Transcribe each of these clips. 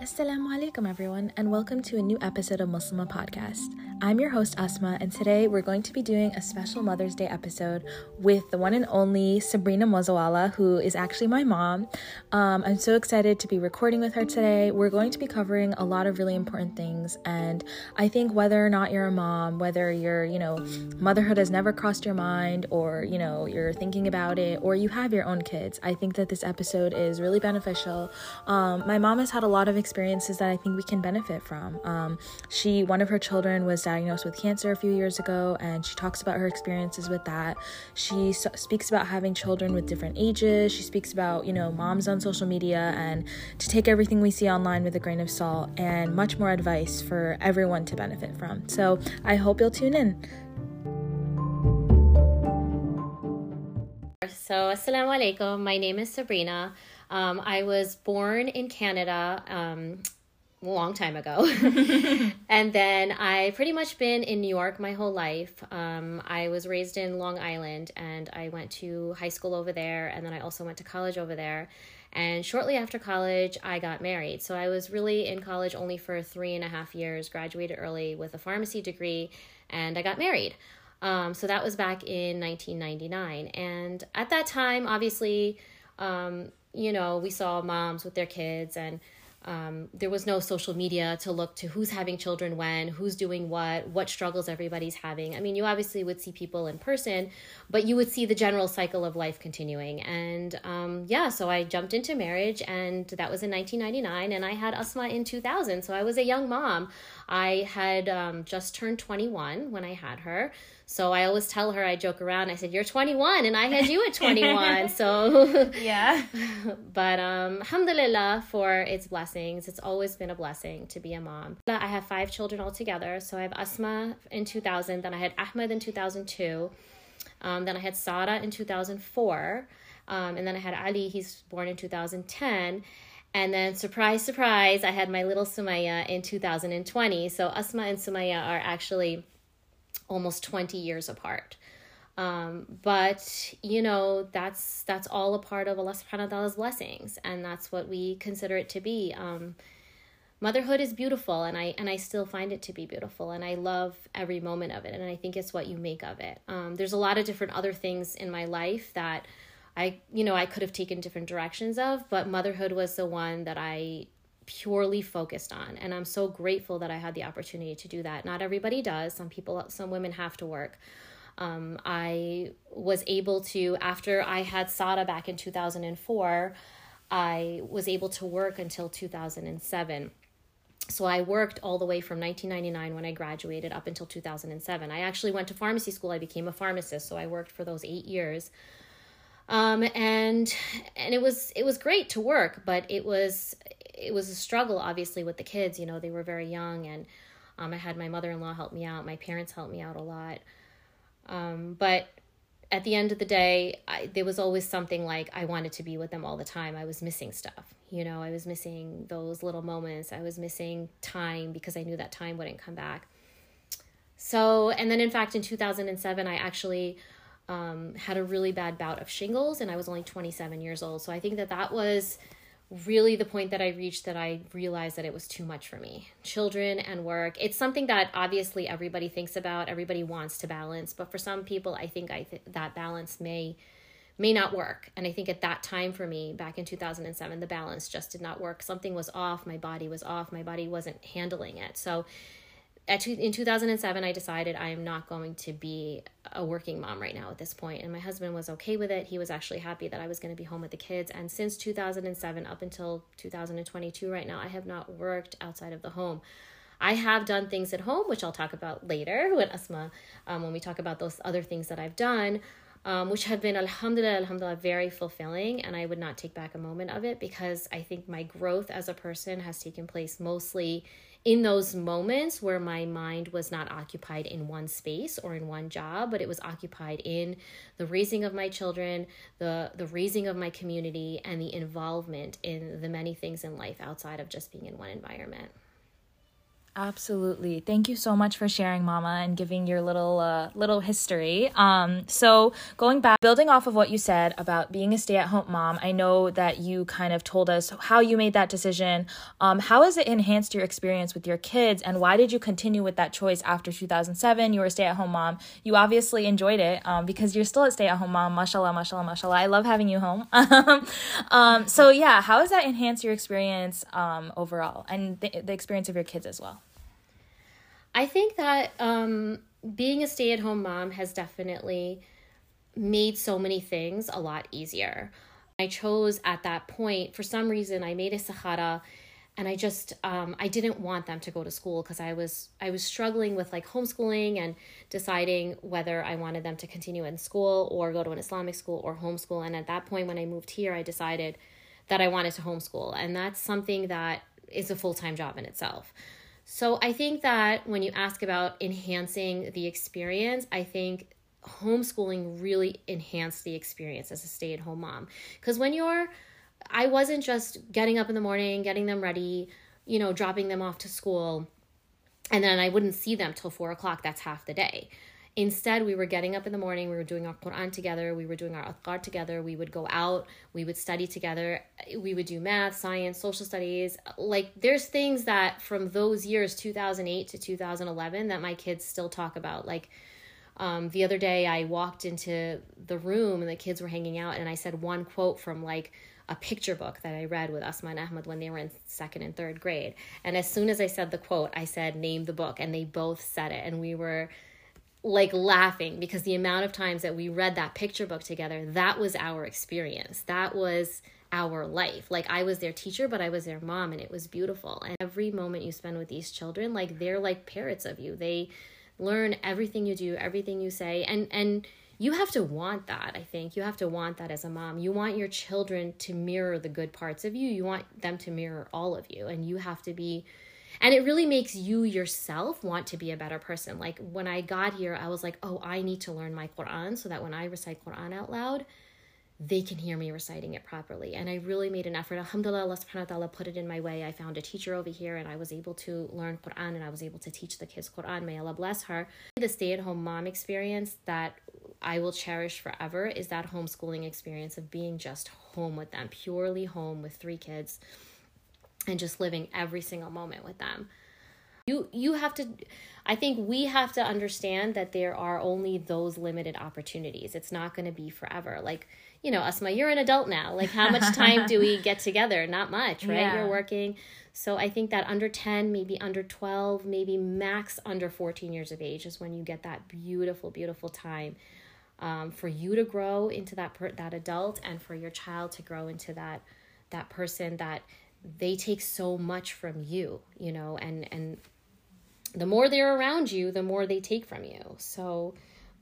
Assalamu alaikum everyone, and welcome to a new episode of Muslimah Podcast. I'm your host Asma, and today we're going to be doing a special Mother's Day episode with the one and only Sabrina Mozawala, who is actually my mom. I'm so excited to be recording with her today. We're going to be covering a lot of really important things, and I think whether or not you're a mom, whether you're, motherhood has never crossed your mind, or, you're thinking about it, or you have your own kids, I think that this episode is really beneficial. My mom has had a lot of experiences that I think we can benefit from. One of her children was diagnosed with cancer a few years ago, and she talks about her experiences with that. She speaks about having children with different ages. She speaks about, moms on social media, and to take everything we see online with a grain of salt, and much more advice for everyone to benefit from. So I hope you'll tune in. So, assalamu alaikum. My name is Sabrina. I was born in Canada a long time ago. And then I pretty much been in New York my whole life. I was raised in Long Island, and I went to high school over there, and then I also went to college over there. And shortly after college, I got married. So I was really in college only for 3.5 years, graduated early with a pharmacy degree, and I got married. So that was back in 1999. And at that time, obviously, we saw moms with their kids, and there was no social media to look to who's having children when, who's doing what struggles everybody's having. I mean, you obviously would see people in person, but you would see the general cycle of life continuing. And so I jumped into marriage, and that was in 1999, and I had Asma in 2000. So I was a young mom. I had just turned 21 when I had her. So I always tell her, I joke around, I said, you're 21 and I had you at 21. So yeah. But alhamdulillah for its blessings. It's always been a blessing to be a mom. I have 5 children altogether. So I have Asma in 2000, then I had Ahmed in 2002, then I had Sara in 2004, and then I had Ali, he's born in 2010. And then, surprise, surprise, I had my little Sumaya in 2020. So Asma and Sumaya are actually almost 20 years apart. But that's all a part of Allah subhanahu wa ta'ala's blessings. And that's what we consider it to be. Motherhood is beautiful, and I still find it to be beautiful, and I love every moment of it. And I think it's what you make of it. There's a lot of different other things in my life that I could have taken different directions of, but motherhood was the one that I purely focused on. And I'm so grateful that I had the opportunity to do that. Not everybody does. Some women have to work. I was able to, after I had Sada back in 2004, I was able to work until 2007. So I worked all the way from 1999 when I graduated up until 2007. I actually went to pharmacy school. I became a pharmacist. So I worked for those 8 years. And it was great to work, but it was a struggle, obviously, with the kids. They were very young, and I had my mother-in-law help me out. My parents helped me out a lot. But at the end of the day, there was always something like I wanted to be with them all the time. I was missing stuff. I was missing those little moments. I was missing time because I knew that time wouldn't come back. So, and then in fact, in 2007, I actually had a really bad bout of shingles, and I was only 27 years old. So I think that was really the point that I reached, that I realized that it was too much for me. Children and work. It's something that obviously everybody thinks about, everybody wants to balance, but for some people, I think that balance may not work. And I think at that time for me, back in 2007, the balance just did not work. Something was off. My body was off. My body wasn't handling it. So in 2007, I decided I am not going to be a working mom right now at this point. And my husband was okay with it. He was actually happy that I was going to be home with the kids. And since 2007 up until 2022 right now, I have not worked outside of the home. I have done things at home, which I'll talk about later when we talk about those other things that I've done, which have been, alhamdulillah, very fulfilling. And I would not take back a moment of it, because I think my growth as a person has taken place mostly in those moments where my mind was not occupied in one space or in one job, but it was occupied in the raising of my children, the raising of my community, and the involvement in the many things in life outside of just being in one environment. Absolutely. Thank you so much for sharing, Mama, and giving your little history. So going back, building off of what you said about being a stay-at-home mom, I know that you kind of told us how you made that decision. How has it enhanced your experience with your kids, and why did you continue with that choice after 2007? You were a stay-at-home mom. You obviously enjoyed it because you're still a stay-at-home mom. Mashallah, mashallah, mashallah. I love having you home. So yeah, how has that enhanced your experience overall, and the experience of your kids as well? I think that being a stay-at-home mom has definitely made so many things a lot easier. I chose at that point, for some reason, I made istikhara, and I just I didn't want them to go to school because I was struggling with like homeschooling and deciding whether I wanted them to continue in school or go to an Islamic school or homeschool. And at that point, when I moved here, I decided that I wanted to homeschool, and that's something that is a full-time job in itself. So I think that when you ask about enhancing the experience, I think homeschooling really enhanced the experience as a stay-at-home mom. Because I wasn't just getting up in the morning, getting them ready, dropping them off to school, and then I wouldn't see them till 4:00. That's half the day. Instead, we were getting up in the morning, we were doing our Quran together, we were doing our adhkar together, we would go out, we would study together, we would do math, science, social studies. Like, there's things that from those years, 2008 to 2011, that my kids still talk about. Like, the other day I walked into the room and the kids were hanging out, and I said one quote from like a picture book that I read with Asma and Ahmed when they were in 2nd and 3rd grade. And as soon as I said the quote, I said, name the book, and they both said it. And we were like laughing because the amount of times that we read that picture book together, that was our experience. That was our life. Like, I was their teacher, but I was their mom, and it was beautiful. And every moment you spend with these children, like, they're like parrots of you. They learn everything you do, everything you say. And you have to want that. I think you have to want that as a mom. You want your children to mirror the good parts of you. You want them to mirror all of you, and you have to be. And it really makes you yourself want to be a better person. Like, when I got here, I was like, oh, I need to learn my Quran so that when I recite Quran out loud, they can hear me reciting it properly. And I really made an effort. Alhamdulillah, Allah subhanahu wa ta'ala put it in my way. I found a teacher over here, and I was able to learn Quran, and I was able to teach the kids Quran. May Allah bless her. The stay-at-home mom experience that I will cherish forever is that homeschooling experience of being just home with them, purely home with 3 kids, and just living every single moment with them. You have to, I think we have to understand that there are only those limited opportunities. It's not going to be forever. Like, Asma, you're an adult now. Like, how much time do we get together? Not much, right? Yeah. You're working. So I think that under 10, maybe under 12, maybe max under 14 years of age is when you get that beautiful, beautiful time for you to grow into that adult, and for your child to grow into that person that they take so much from you, and the more they're around you, the more they take from you. So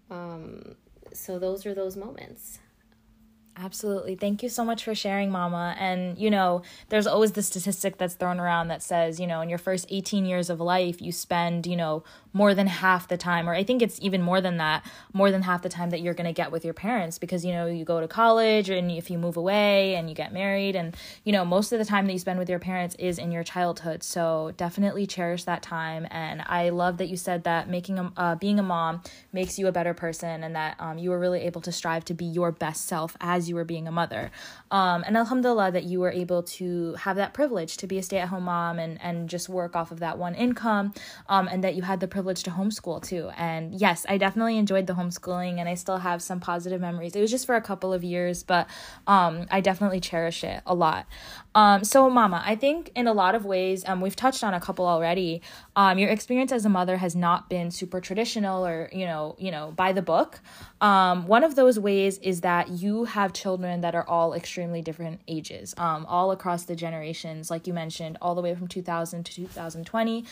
those are those moments. Absolutely. Thank you so much for sharing, Mama. And, there's always the statistic that's thrown around that says, in your first 18 years of life, you spend, more than half the time, or I think it's even more than that, more than half the time that you're going to get with your parents, because, you go to college, and if you move away and you get married, and, most of the time that you spend with your parents is in your childhood. So definitely cherish that time. And I love that you said that being a mom makes you a better person, and that you were really able to strive to be your best self as you were being a mother. And alhamdulillah that you were able to have that privilege to be a stay-at-home mom and just work off of that one income, and that you had the privilege to homeschool too. And yes, I definitely enjoyed the homeschooling, and I still have some positive memories. It was just for a couple of years, but I definitely cherish it a lot. So Mama, I think in a lot of ways, we've touched on a couple already, your experience as a mother has not been super traditional or, by the book. One of those ways is that you have children that are all extremely different ages, all across the generations, like you mentioned, all the way from 2000 to 2020.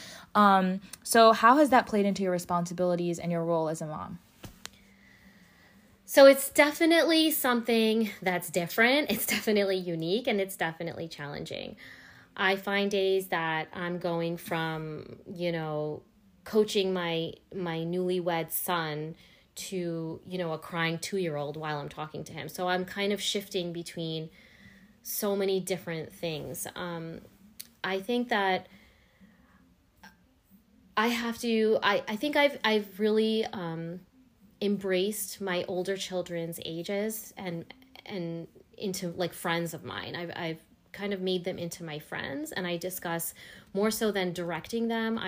So how has that played into your responsibilities and your role as a mom? So it's definitely something that's different. It's definitely unique, and it's definitely challenging. I find days that I'm going from, coaching my newlywed son to, a crying 2-year-old while I'm talking to him. So I'm kind of shifting between so many different things. I think that I think I've really embraced my older children's ages and into like friends of mine. I've kind of made them into my friends, and I discuss more so than directing them.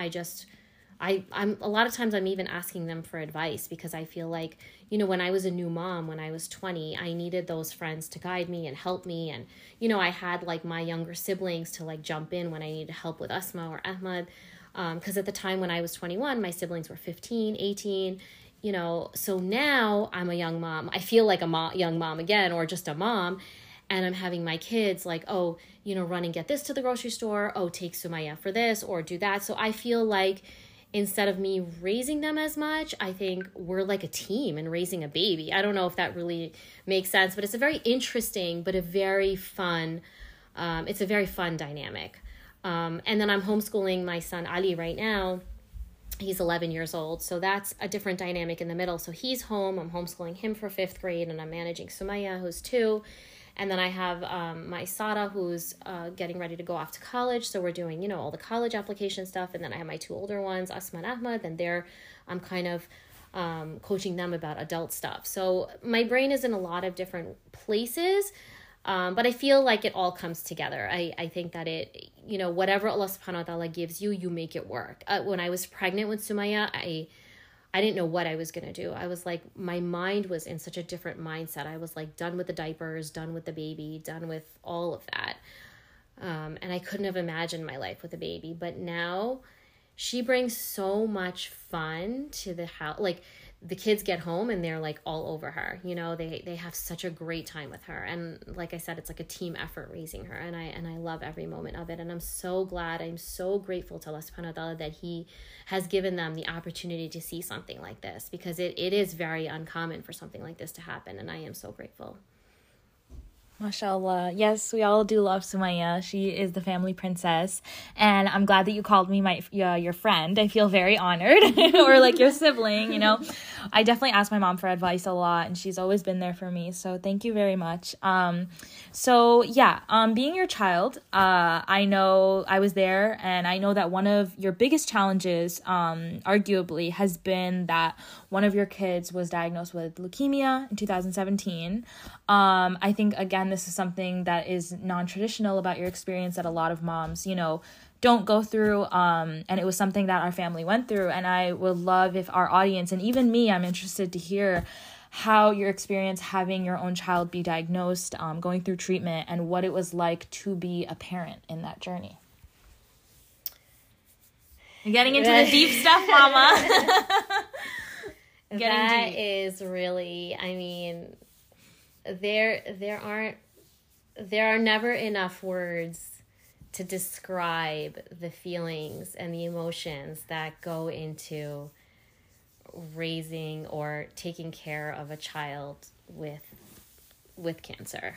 I'm a lot of times I'm even asking them for advice, because I feel like, you know, when I was a new mom, when I was 20, I needed those friends to guide me and help me. And, you know, I had like my younger siblings to like jump in when I needed help with Asma or Ahmad. Because at the time when I was 21, my siblings were 15, 18, you know. So now I'm a young mom. I feel like a young mom again, or just a mom. And I'm having my kids like, oh, you know, run and get this to the grocery store. Oh, take Sumaya for this or do that. So I feel like instead of me raising them as much, I think we're like a team and raising a baby. I don't know if that really makes sense, but it's a very interesting, but a very fun, it's a very fun dynamic. And then I'm homeschooling my son Ali right now. He's 11 years old. So that's a different dynamic in the middle. So he's home. I'm homeschooling him for 5th grade, and I'm managing Sumaya, who's 2. And then I have my Sada, who's getting ready to go off to college. So we're doing, you know, all the college application stuff. And then I have my 2 older ones, Asma and Ahmad, and I'm kind of coaching them about adult stuff. So my brain is in a lot of different places, but I feel like it all comes together. I think that it, you know, whatever Allah subhanahu wa ta'ala gives you, you make it work. When I was pregnant with Sumaya, I didn't know what I was going to do. I was like, my mind was in such a different mindset. I was like done with the diapers, done with the baby, done with all of that. And I couldn't have imagined my life with a baby. But now she brings so much fun to the house. Like the kids get home and they're like all over her, you know, they have such a great time with her. And like I said, it's like a team effort raising her. And I love every moment of it. And I'm so glad, I'm so grateful to Allah subhanahu wa ta'ala that he has given them the opportunity to see something like this, because it is very uncommon for something like this to happen. And I am so grateful. MashaAllah. Yes, we all do love Sumaya. She is the family princess. And I'm glad that you called me your friend. I feel very honored. Or like your sibling, you know. I definitely ask my mom for advice a lot, and she's always been there for me. So thank you very much. Being your child, I know I was there, and I know that one of your biggest challenges, arguably, has been that one of your kids was diagnosed with leukemia in 2017. I think, again, this is something that is non-traditional about your experience that a lot of moms, you know, don't go through. And it was something that our family went through. And I would love if our audience, and even me, I'm interested to hear how your experience having your own child be diagnosed, going through treatment, and what it was like to be a parent in that journey. You're getting into the deep stuff, Mama. That is really, I mean, there are never enough words to describe the feelings and the emotions that go into raising or taking care of a child with cancer.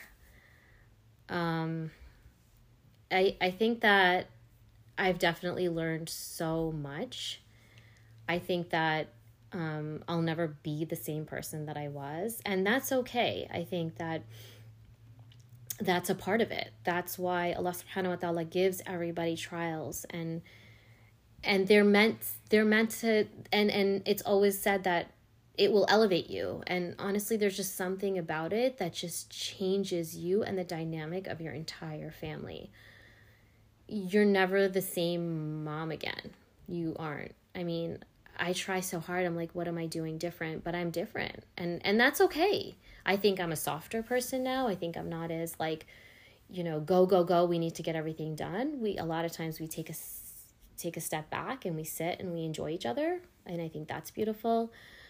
I think that I've definitely learned so much. I think that I'll never be the same person that I was, and that's okay. I think that that's a part of it. That's why Allah subhanahu wa ta'ala gives everybody trials, and they're meant to, and it's always said that it will elevate you. And honestly, there's just something about it that just changes you and the dynamic of your entire family. You're never the same mom again. You aren't. I mean, I try so hard. I'm like, what am I doing different? But I'm different. And that's okay. I think I'm a softer person now. I think I'm not as like, you know, go. We need to get everything done. A lot of times we take a step back and we sit and we enjoy each other. And I think that's beautiful.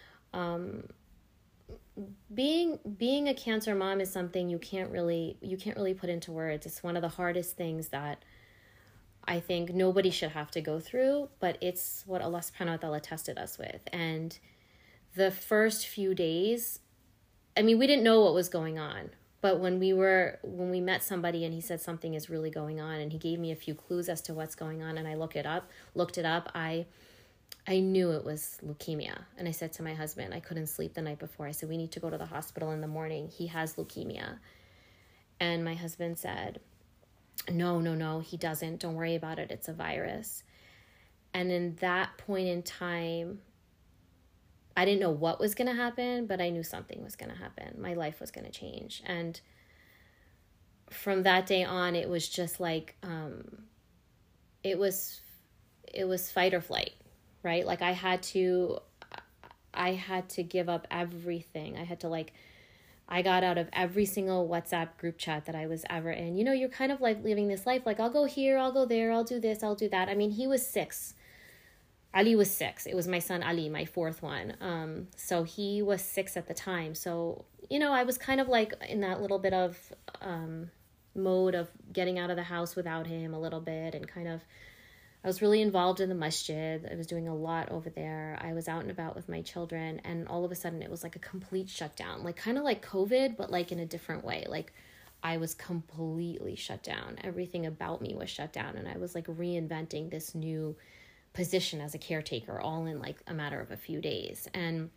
Being a cancer mom is something you can't really put into words. It's one of the hardest things that I think nobody should have to go through, but it's what Allah subhanahu wa ta'ala tested us with. And the first few days, I mean, we didn't know what was going on, but when we met somebody and he said something is really going on, and he gave me a few clues as to what's going on, and I looked it up, I knew it was leukemia. And I said to my husband, I couldn't sleep the night before. I said, we need to go to the hospital in the morning. He has leukemia. And my husband said, no, he doesn't. Don't worry about it. It's a virus. And in that point in time, I didn't know what was going to happen, but I knew something was going to happen. My life was going to change. And from that day on, it was just like, it was fight or flight, right? Like I had to give up everything. I got out of every single WhatsApp group chat that I was ever in. You're kind of like living this life, like I'll go here, I'll go there, I'll do this, I'll do that. I mean, he was 6. Ali was 6. It was my son Ali, my 4th one. So he was 6 at the time. So, I was kind of like in that little bit of mode of getting out of the house without him a little bit, and kind of, I was really involved in the masjid. I was doing a lot over there. I was out and about with my children, and all of a sudden it was like a complete shutdown, like kind of like COVID, but like in a different way. Like I was completely shut down. Everything about me was shut down, and I was like reinventing this new position as a caretaker all in like a matter of a few days. And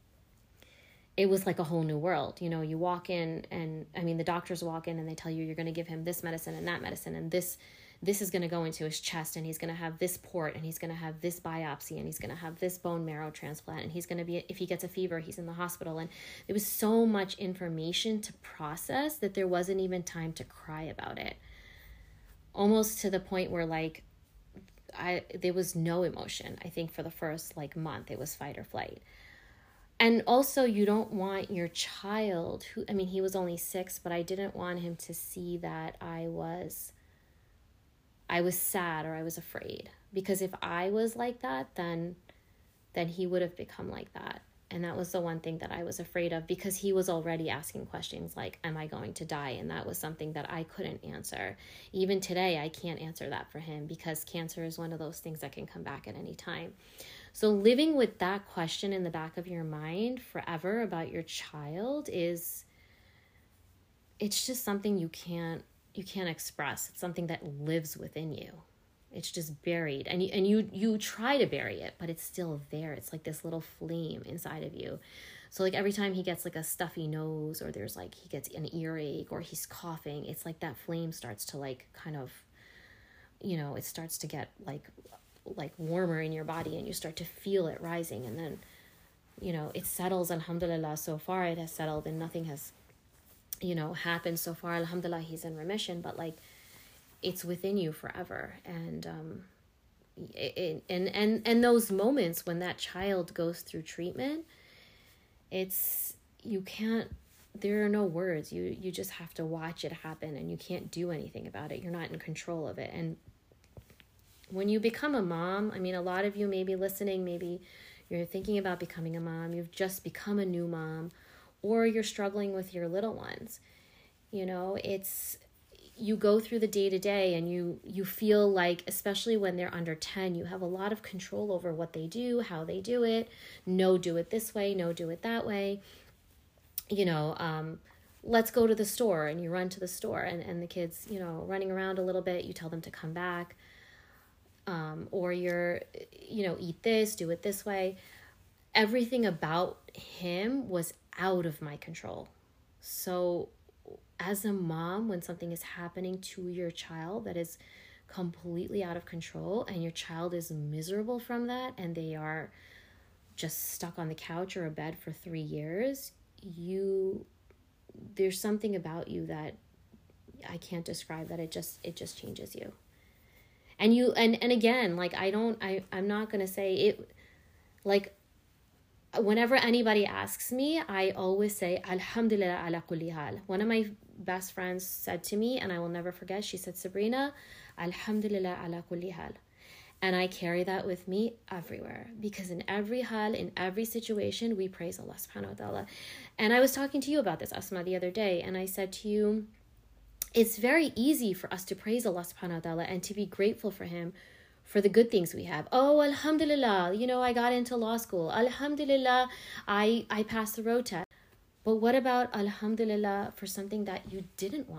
it was like a whole new world. You walk in, and I mean, the doctors walk in and they tell you you're going to give him this medicine and that medicine, and this is going to go into his chest, and he's going to have this port, and he's going to have this biopsy, and he's going to have this bone marrow transplant, and he's going to be, if he gets a fever, he's in the hospital. And there was so much information to process that there wasn't even time to cry about it. Almost to the point where like there was no emotion. I think for the first like month, it was fight or flight. And also, you don't want your child, he was only 6, but I didn't want him to see that I was sad or I was afraid. Because if I was like that, then he would have become like that. And that was the one thing that I was afraid of, because he was already asking questions like, am I going to die? And that was something that I couldn't answer. Even today, I can't answer that for him, because cancer is one of those things that can come back at any time. So living with that question in the back of your mind forever about your child it's just something you can't express. It's something that lives within you. It's just buried, and you try to bury it, but it's still there. It's like this little flame inside of you. So like every time he gets like a stuffy nose, or there's like he gets an earache, or he's coughing, it's like that flame starts to like kind of, it starts to get like warmer in your body, and you start to feel it rising, and then it settles. Alhamdulillah, so far it has settled, and nothing has happened so far. Alhamdulillah, he's in remission, but like it's within you forever. And and those moments when that child goes through treatment, there are no words. You just have to watch it happen, and you can't do anything about it. You're not in control of it. And when you become a mom, a lot of you may be listening, maybe you're thinking about becoming a mom, you've just become a new mom, or you're struggling with your little ones. You go through the day-to-day, and you feel like, especially when they're under 10, you have a lot of control over what they do, how they do it. No, do it this way. No, do it that way. Let's go to the store, and you run to the store, and the kids, running around a little bit, you tell them to come back. Or you're, eat this, do it this way. Everything about him was out of my control. So as a mom, when something is happening to your child that is completely out of control, and your child is miserable from that, and they are just stuck on the couch or a bed for 3 years, there's something about you that I can't describe, that it just changes you. And and again, like I'm not going to say it, like whenever anybody asks me, I always say, Alhamdulillah ala kulli hal. One of my best friends said to me, and I will never forget, she said, Sabrina, Alhamdulillah ala kulli hal. And I carry that with me everywhere, because in every hal, in every situation, we praise Allah subhanahu wa ta'ala. And I was talking to you about this, Asma, the other day, and I said to you, it's very easy for us to praise Allah subhanahu wa ta'ala and to be grateful for him for the good things we have. Oh, alhamdulillah, I got into law school. Alhamdulillah, I passed the road test. But what about alhamdulillah for something that you didn't want?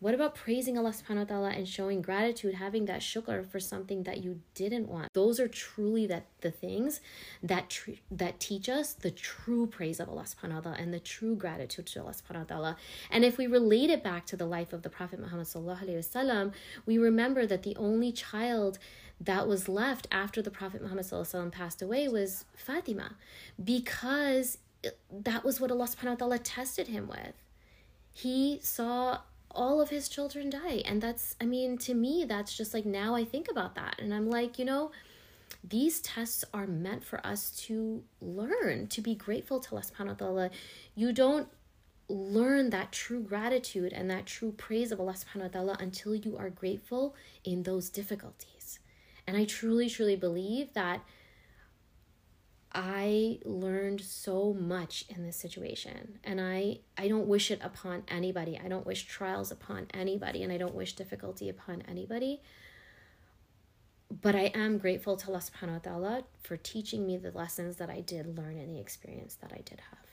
What about praising Allah subhanahu wa ta'ala and showing gratitude, having that shukr for something that you didn't want? Those are truly the things that teach us the true praise of Allah subhanahu wa ta'ala and the true gratitude to Allah subhanahu wa ta'ala. And if we relate it back to the life of the Prophet Muhammad sallallahu alaihi wasallam, we remember that the only child that was left after the Prophet Muhammad sallallahu alaihi wasallam passed away was Fatima, because that was what Allah subhanahu wa ta'ala tested him with. He saw all of his children die. And that's, I mean, to me, that's just like, now I think about that and I'm like, you know, these tests are meant for us to learn, to be grateful to Allah subhanahu wa ta'ala. You don't learn that true gratitude and that true praise of Allah subhanahu wa ta'ala until you are grateful in those difficulties. And I truly, truly believe that I learned so much in this situation, and I don't wish it upon anybody. I don't wish trials upon anybody, and I don't wish difficulty upon anybody. But I am grateful to Allah subhanahu wa ta'ala for teaching me the lessons that I did learn and the experience that I did have.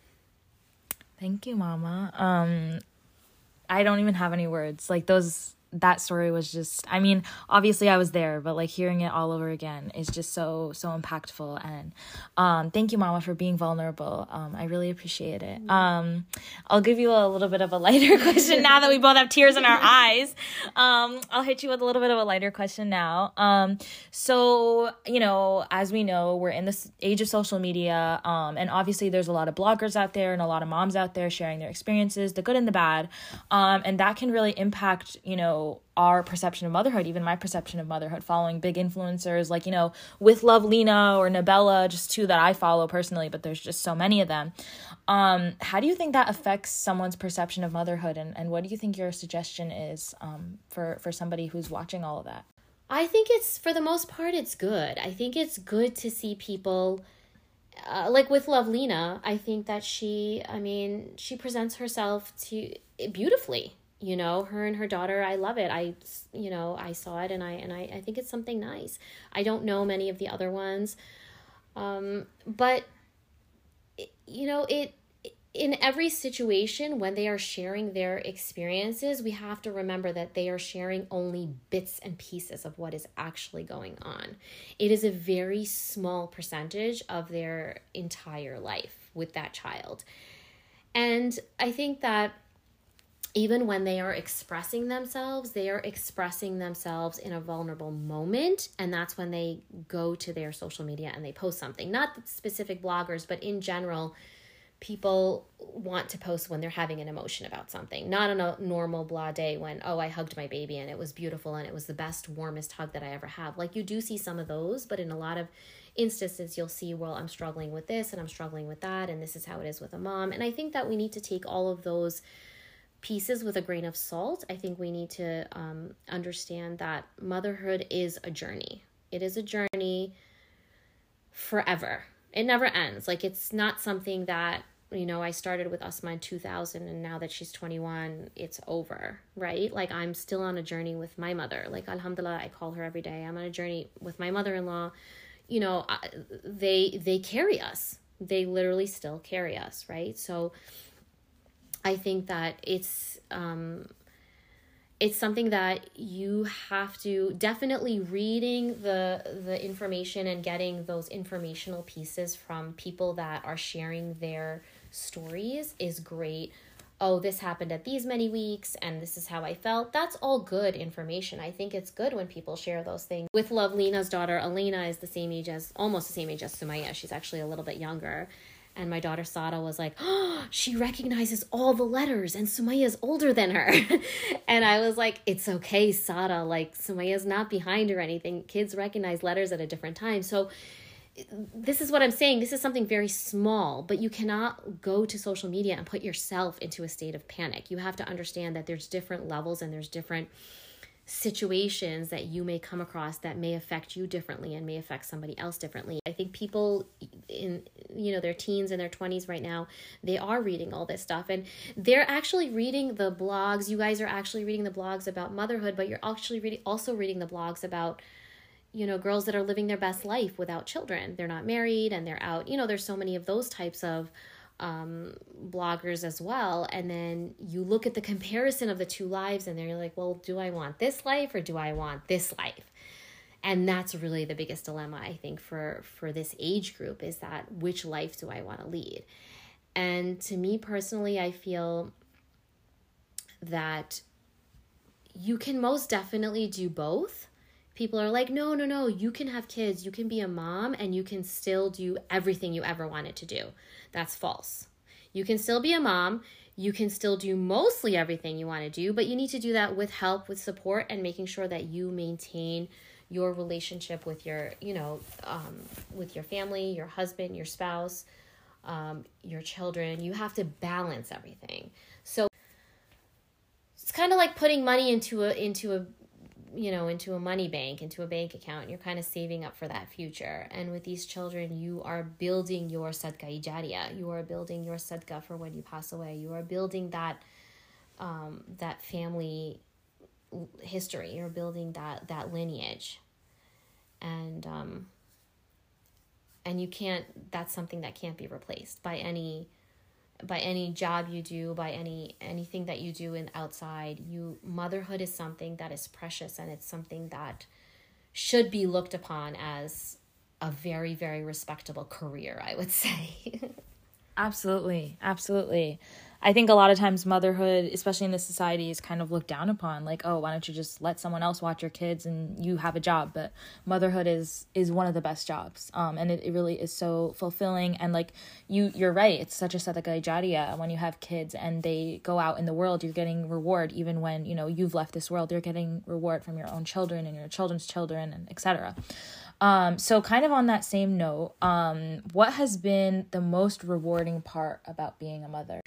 Thank you, Mama. I don't even have any words. Like that story was just, I mean, obviously I was there, but like hearing it all over again is just so impactful. And thank you, Mama, for being vulnerable. I really appreciate it. I'll give you a little bit of a lighter question now that we both have tears in our eyes. I'll hit you with a little bit of a lighter question now. So, you know, as we know, we're in this age of social media, and obviously there's a lot of bloggers out there and a lot of moms out there sharing their experiences, the good and the bad, and that can really impact, you know, our perception of motherhood, even my perception of motherhood, following big influencers like, you know, With Love Lena or Nabella, just two that I follow personally, but there's just so many of them. How do you think that affects someone's perception of motherhood? And what do you think your suggestion is for somebody who's watching all of that? I think it's, for the most part, it's good. I think it's good to see people, like with Love Lena, I think that she presents herself to beautifully. You know, her and her daughter, I love it. I saw it and I think it's something nice. I don't know many of the other ones. But, you know, in every situation when they are sharing their experiences, we have to remember that they are sharing only bits and pieces of what is actually going on. It is a very small percentage of their entire life with that child. And I think that even when they are expressing themselves in a vulnerable moment. And that's when they go to their social media and they post something. Not specific bloggers, but in general, people want to post when they're having an emotion about something. Not on a normal blah day when, oh, I hugged my baby and it was beautiful and it was the best, warmest hug that I ever have. Like, you do see some of those, but in a lot of instances, you'll see, well, I'm struggling with this and I'm struggling with that, and this is how it is with a mom. And I think that we need to take all of those pieces with a grain of salt. I think we need to understand that motherhood is a journey. It is a journey forever. It never ends. Like, it's not something that, you know, I started with Asma in 2000 and now that she's 21, it's over, right? Like, I'm still on a journey with my mother. Like, alhamdulillah, I call her every day. I'm on a journey with my mother-in-law. You know, they carry us. They literally still carry us, right? So I think that it's something that you have to definitely reading the information and getting those informational pieces from people that are sharing their stories is great. Oh, this happened at these many weeks and this is how I felt. That's all good information. I think it's good when people share those things. With Love Lena's daughter, Elena is almost the same age as Sumaya. She's actually a little bit younger. And my daughter Sada was like, oh, she recognizes all the letters and Sumaya's older than her. And I was like, it's okay, Sada. Like, Sumaya's not behind or anything. Kids recognize letters at a different time. So this is what I'm saying. This is something very small, but you cannot go to social media and put yourself into a state of panic. You have to understand that there's different levels and there's different situations that you may come across that may affect you differently and may affect somebody else differently. I think people in, you know, their teens and their 20s right now, they are reading all this stuff and they're actually reading the blogs. You guys are actually reading the blogs about motherhood, but you're actually also reading the blogs about, you know, girls that are living their best life without children. They're not married and they're out. You know, there's so many of those types of bloggers as well. And then you look at the comparison of the two lives and then you're like, well, do I want this life or do I want this life? And that's really the biggest dilemma, I think, for this age group, is that which life do I want to lead? And to me personally, I feel that you can most definitely do both. People are like, no, you can have kids, you can be a mom, and you can still do everything you ever wanted to do. That's false. You can still be a mom, you can still do mostly everything you want to do, but you need to do that with help, with support, and making sure that you maintain your relationship with your, with your family, your husband, your spouse, your children. You have to balance everything. So it's kind of like putting money into a money bank, into a bank account. You're kind of saving up for that future. And with these children, you are building your sadqa ijariya. You are building your sadqa for when you pass away. You are building that family history. You're building that lineage. And you can't, that's something that can't be replaced by any job you do, by anything that you do outside. Motherhood is something that is precious, and it's something that should be looked upon as a very, very respectable career, I would say. Absolutely. I think a lot of times motherhood, especially in this society, is kind of looked down upon. Like, oh, why don't you just let someone else watch your kids and you have a job? But motherhood is one of the best jobs. And it really is so fulfilling. And like you're right. It's such a sadaqah jariyah. When you have kids and they go out in the world, you're getting reward. Even when, you've left this world, you're getting reward from your own children and your children's children, and etc. So kind of on that same note, what has been the most rewarding part about being a mother?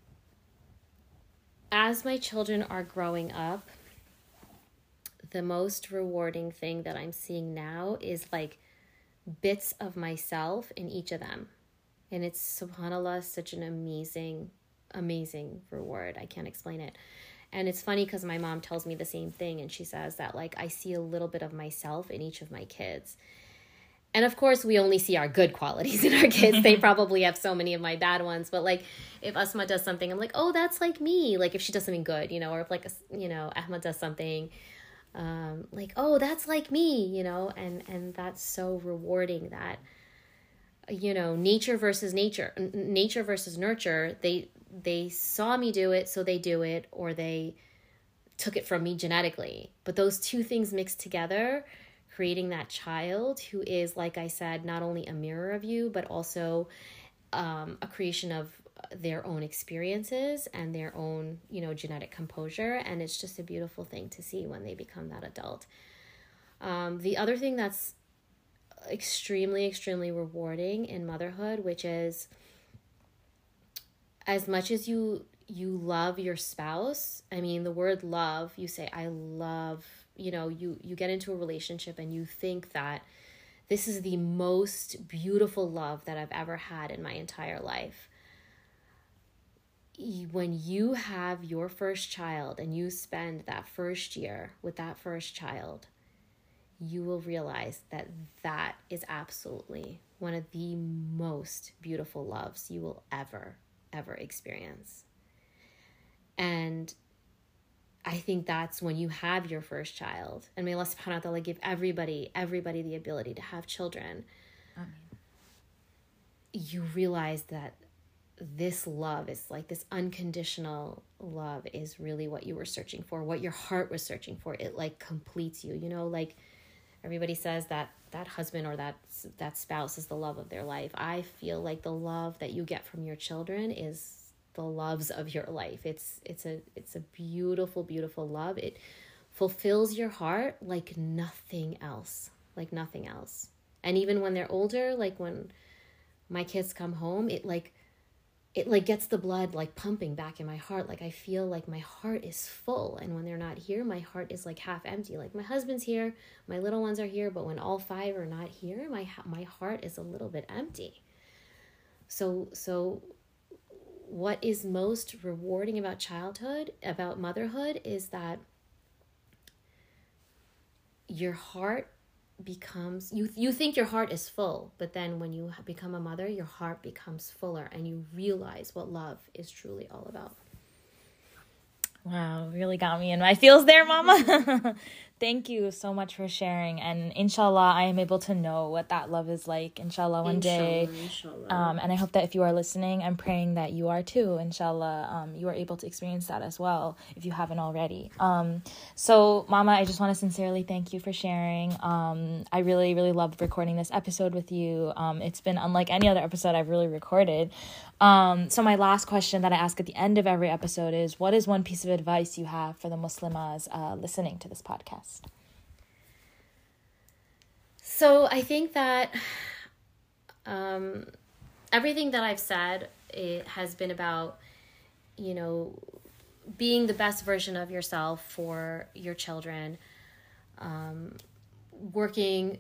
As my children are growing up, the most rewarding thing that I'm seeing now is like bits of myself in each of them. And it's, subhanAllah, such an amazing, amazing reward. I can't explain it. And it's funny because my mom tells me the same thing, and she says that like I see a little bit of myself in each of my kids. And of course, we only see our good qualities in our kids. They probably have so many of my bad ones. But like, if Asma does something, I'm like, oh, that's like me. Like if she does something good, or if like, Ahmad does something, like, oh, that's like me, and that's so rewarding that, nature versus nurture. They saw me do it, so they do it, or they took it from me genetically. But those two things mixed together, creating that child who is, like I said, not only a mirror of you, but also a creation of their own experiences and their own, genetic composure. And it's just a beautiful thing to see when they become that adult. The other thing that's extremely, extremely rewarding in motherhood, which is as much as you love your spouse, I mean, the word love, you say, I love, you get into a relationship and you think that this is the most beautiful love that I've ever had in my entire life. When you have your first child and you spend that first year with that first child, you will realize that that is absolutely one of the most beautiful loves you will ever experience. And I think that's when you have your first child. And may Allah subhanahu wa ta'ala give everybody the ability to have children. Amen. You realize that this love is like this unconditional love is really what you were searching for, what your heart was searching for. It like completes you, like everybody says that husband or that spouse is the love of their life. I feel like the love that you get from your children is the loves of your life. It's a beautiful, beautiful love. It fulfills your heart like nothing else. And even when they're older, like when my kids come home, it gets the blood like pumping back in my heart. Like I feel like my heart is full. And when they're not here, my heart is like half empty. Like my husband's here, my little ones are here, but when all five are not here, my heart is a little bit empty. So what is most rewarding about motherhood, is that your heart becomes, you think your heart is full, but then when you become a mother, your heart becomes fuller and you realize what love is truly all about. Wow, really got me in my feels there, Mama. Thank you so much for sharing. And inshallah, I am able to know what that love is like, inshallah, one day. Inshallah. And I hope that if you are listening, I'm praying that you are too. Inshallah, you are able to experience that as well, if you haven't already. So, Mama, I just want to sincerely thank you for sharing. I really, really loved recording this episode with you. It's been unlike any other episode I've really recorded. So my last question that I ask at the end of every episode is, what is one piece of advice you have for the Muslimas listening to this podcast? So I think that everything that I've said, it has been about, being the best version of yourself for your children, working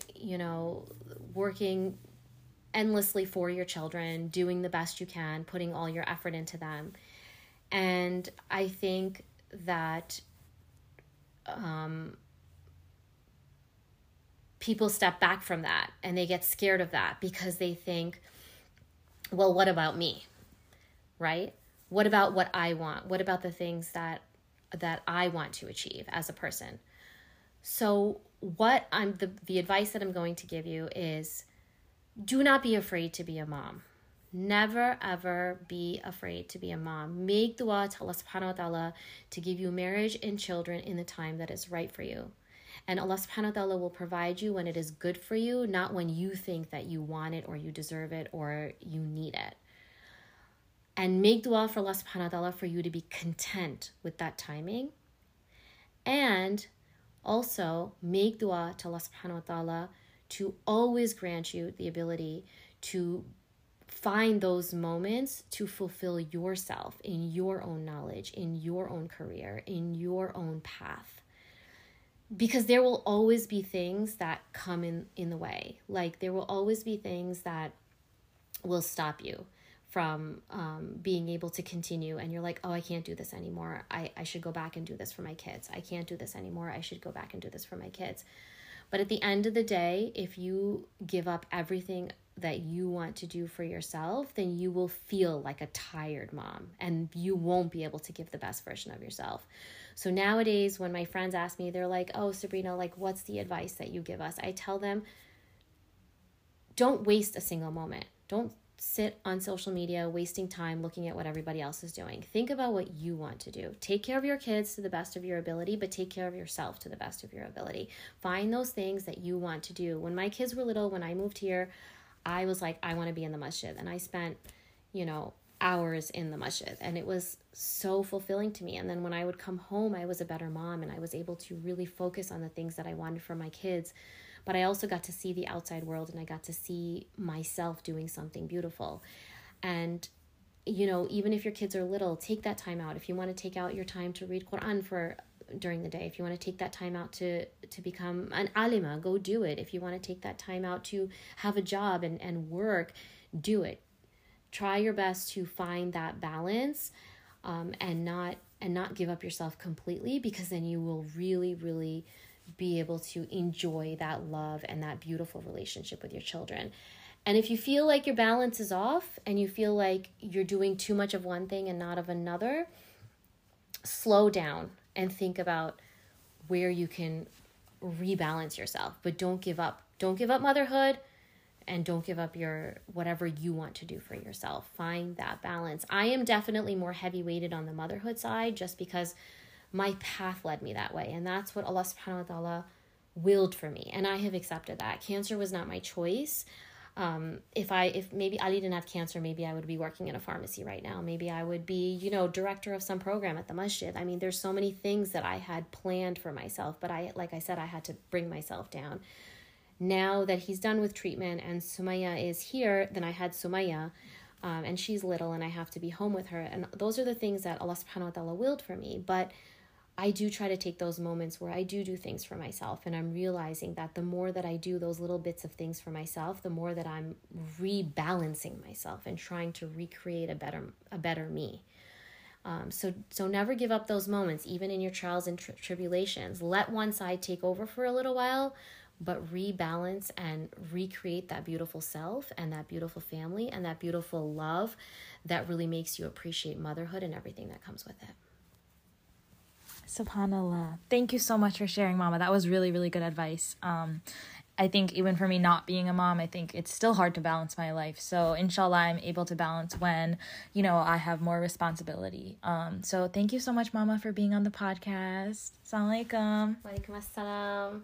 endlessly for your children, doing the best you can, putting all your effort into them. And I think that people step back from that and they get scared of that because they think, well, what about me? Right? What about what I want? What about the things that I want to achieve as a person? So what the advice that I'm going to give you is, do not be afraid to be a mom. Never, ever be afraid to be a mom. Make dua to Allah subhanahu wa ta'ala to give you marriage and children in the time that is right for you. And Allah subhanahu wa ta'ala will provide you when it is good for you, not when you think that you want it or you deserve it or you need it. And make dua for Allah subhanahu wa ta'ala for you to be content with that timing. And also make dua to Allah subhanahu wa ta'ala to always grant you the ability to find those moments to fulfill yourself in your own knowledge, in your own career, in your own path. Because there will always be things that come in the way. Like there will always be things that will stop you from being able to continue. And you're like, oh, I can't do this anymore. I should go back and do this for my kids. I can't do this anymore. I should go back and do this for my kids. But at the end of the day, if you give up everything that you want to do for yourself, then you will feel like a tired mom and you won't be able to give the best version of yourself. So nowadays, when my friends ask me, they're like, oh, Sabrina, like, what's the advice that you give us? I tell them, don't waste a single moment. Don't sit on social media wasting time looking at what everybody else is doing. Think about what you want to do. Take care of your kids to the best of your ability, but take care of yourself to the best of your ability. Find those things that you want to do. When my kids were little, when I moved here, I was like, I want to be in the masjid. And I spent, hours in the masjid. And it was so fulfilling to me. And then when I would come home, I was a better mom and I was able to really focus on the things that I wanted for my kids. But I also got to see the outside world and I got to see myself doing something beautiful. And, even if your kids are little, take that time out. If you want to take out your time to read Quran during the day, if you want to take that time out to become an alima, go do it. If you want to take that time out to have a job and work, do it. Try your best to find that balance and not give up yourself completely, because then you will really, really be able to enjoy that love and that beautiful relationship with your children. And if you feel like your balance is off and you feel like you're doing too much of one thing and not of another, slow down and think about where you can rebalance yourself. But don't give up. Don't give up motherhood and don't give up your whatever you want to do for yourself. Find that balance. I am definitely more heavy weighted on the motherhood side just because my path led me that way. And that's what Allah subhanahu wa ta'ala willed for me. And I have accepted that. Cancer was not my choice. If maybe Ali didn't have cancer, maybe I would be working in a pharmacy right now. Maybe I would be, director of some program at the masjid. I mean, there's so many things that I had planned for myself, but like I said, I had to bring myself down. Now that he's done with treatment and Sumaya is here, then I had Sumaya, and she's little and I have to be home with her. And those are the things that Allah subhanahu wa ta'ala willed for me. But I do try to take those moments where I do things for myself. And I'm realizing that the more that I do those little bits of things for myself, the more that I'm rebalancing myself and trying to recreate a better me. So never give up those moments, even in your trials and tribulations. Let one side take over for a little while, but rebalance and recreate that beautiful self and that beautiful family and that beautiful love that really makes you appreciate motherhood and everything that comes with it. SubhanAllah. Thank you so much for sharing, Mama. That was really, really good advice. I think even for me not being a mom, I think it's still hard to balance my life. So inshallah, I'm able to balance when, I have more responsibility. So thank you so much, Mama, for being on the podcast. Assalamu alaikum. Wa alaikum assalam.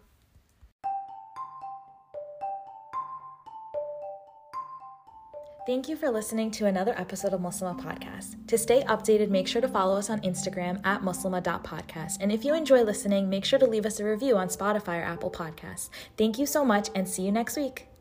Thank you for listening to another episode of Muslima Podcast. To stay updated, make sure to follow us on Instagram at muslima.podcast. And if you enjoy listening, make sure to leave us a review on Spotify or Apple Podcasts. Thank you so much and see you next week.